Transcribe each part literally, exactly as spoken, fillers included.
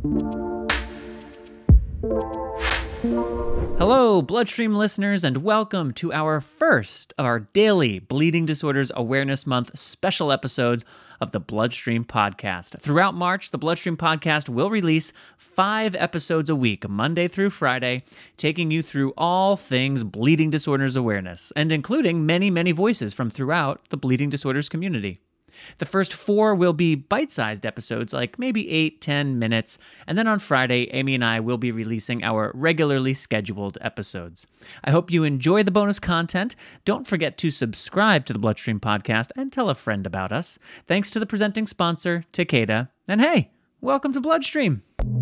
Hello, Bloodstream listeners, and welcome to our first of our daily Bleeding Disorders Awareness Month special episodes of the Bloodstream Podcast. Throughout March, the Bloodstream Podcast will release five episodes a week, Monday through Friday, taking you through all things bleeding disorders awareness, and including many, many voices from throughout the bleeding disorders community. The first four will be bite-sized episodes, like maybe eight, ten minutes, and then on Friday, Amy and I will be releasing our regularly scheduled episodes. I hope you enjoy the bonus content. Don't forget to subscribe to the Bloodstream Podcast and tell a friend about us. Thanks to the presenting sponsor, Takeda. And hey, welcome to Bloodstream.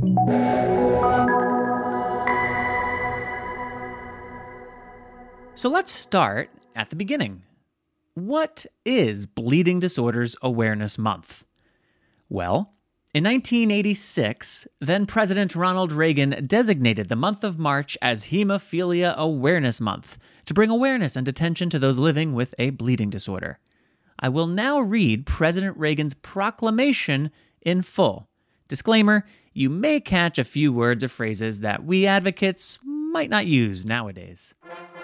So let's start at the beginning. What is Bleeding Disorders Awareness Month? Well, in nineteen eighty-six, then-President Ronald Reagan designated the month of March as Hemophilia Awareness Month to bring awareness and attention to those living with a bleeding disorder. I will now read President Reagan's proclamation in full. Disclaimer, you may catch a few words or phrases that we advocates might not use nowadays.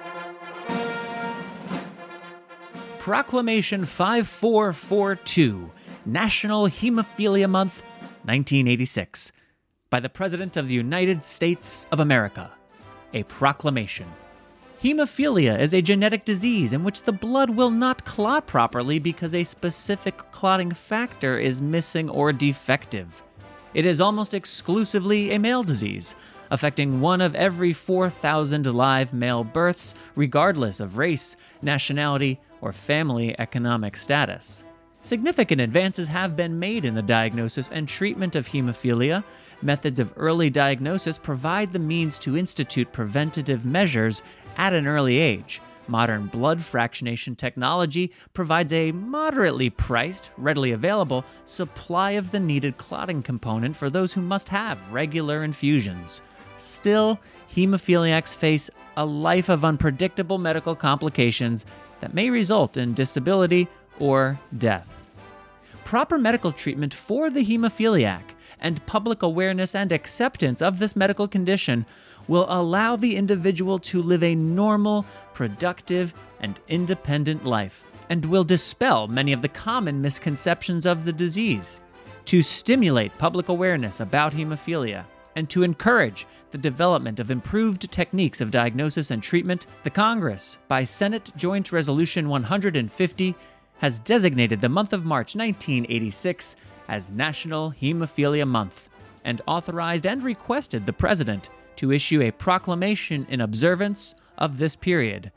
Proclamation five four four two, National Hemophilia Month, nineteen eighty-six, by the President of the United States of America. A proclamation. Hemophilia is a genetic disease in which the blood will not clot properly because a specific clotting factor is missing or defective. It is almost exclusively a male disease, affecting one of every four thousand live male births, regardless of race, nationality, or family economic status. Significant advances have been made in the diagnosis and treatment of hemophilia. Methods of early diagnosis provide the means to institute preventative measures at an early age. Modern blood fractionation technology provides a moderately priced, readily available supply of the needed clotting component for those who must have regular infusions. Still, hemophiliacs face a life of unpredictable medical complications that may result in disability or death. Proper medical treatment for the hemophiliac and public awareness and acceptance of this medical condition will allow the individual to live a normal, productive, and independent life, and will dispel many of the common misconceptions of the disease. To stimulate public awareness about hemophilia, and to encourage the development of improved techniques of diagnosis and treatment, the Congress, by Senate Joint Resolution one hundred fifty, has designated the month of March nineteen eighty-six as National Hemophilia Month, and authorized and requested the President to issue a proclamation in observance of this period.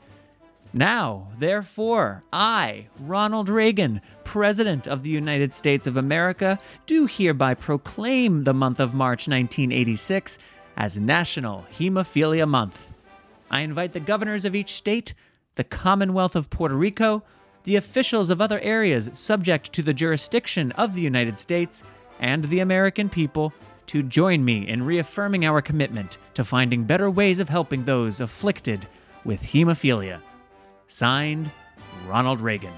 Now, therefore, I, Ronald Reagan, President of the United States of America, do hereby proclaim the month of March nineteen eighty-six as National Hemophilia Month. I invite the governors of each state, the Commonwealth of Puerto Rico, the officials of other areas subject to the jurisdiction of the United States, and the American people to join me in reaffirming our commitment to finding better ways of helping those afflicted with hemophilia. Signed, Ronald Reagan.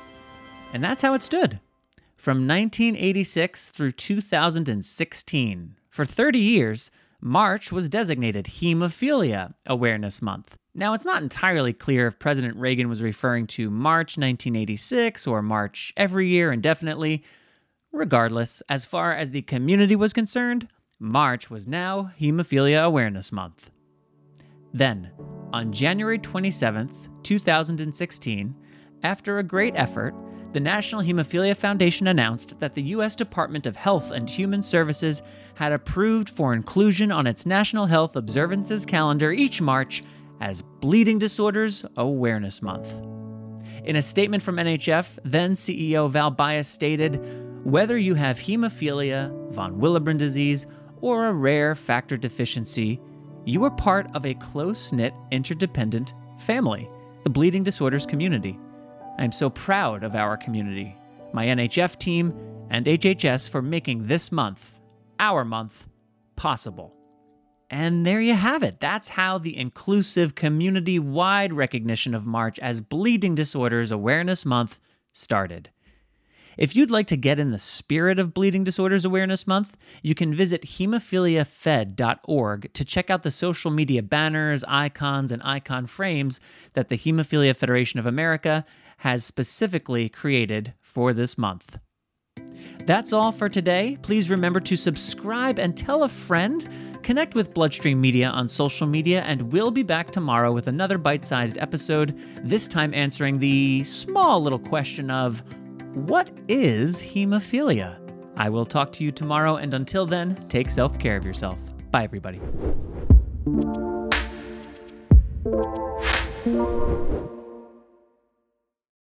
And that's how it stood. From nineteen eighty-six through two thousand sixteen, for thirty years, March was designated Hemophilia Awareness Month. Now, it's not entirely clear if President Reagan was referring to March nineteen eighty-six or March every year indefinitely. Regardless, as far as the community was concerned, March was now Hemophilia Awareness Month. Then, on January twenty-seventh, two thousand sixteen, after a great effort, the National Hemophilia Foundation announced that the U S Department of Health and Human Services had approved for inclusion on its National Health Observances calendar each March as Bleeding Disorders Awareness Month. In a statement from N H F, then C E O Val Bias stated, "Whether you have hemophilia, von Willebrand disease, or a rare factor deficiency, you are part of a close-knit, interdependent family, the bleeding disorders community. I am so proud of our community, my N H F team, and H H S for making this month, our month, possible." And there you have it. That's how the inclusive, community-wide recognition of March as Bleeding Disorders Awareness Month started. If you'd like to get in the spirit of Bleeding Disorders Awareness Month, you can visit hemophilia fed dot org to check out the social media banners, icons, and icon frames that the Hemophilia Federation of America has specifically created for this month. That's all for today. Please remember to subscribe and tell a friend. Connect with Bloodstream Media on social media, and we'll be back tomorrow with another bite-sized episode, this time answering the small little question of, what is hemophilia? I will talk to you tomorrow, and until then, take self-care of yourself. Bye, everybody.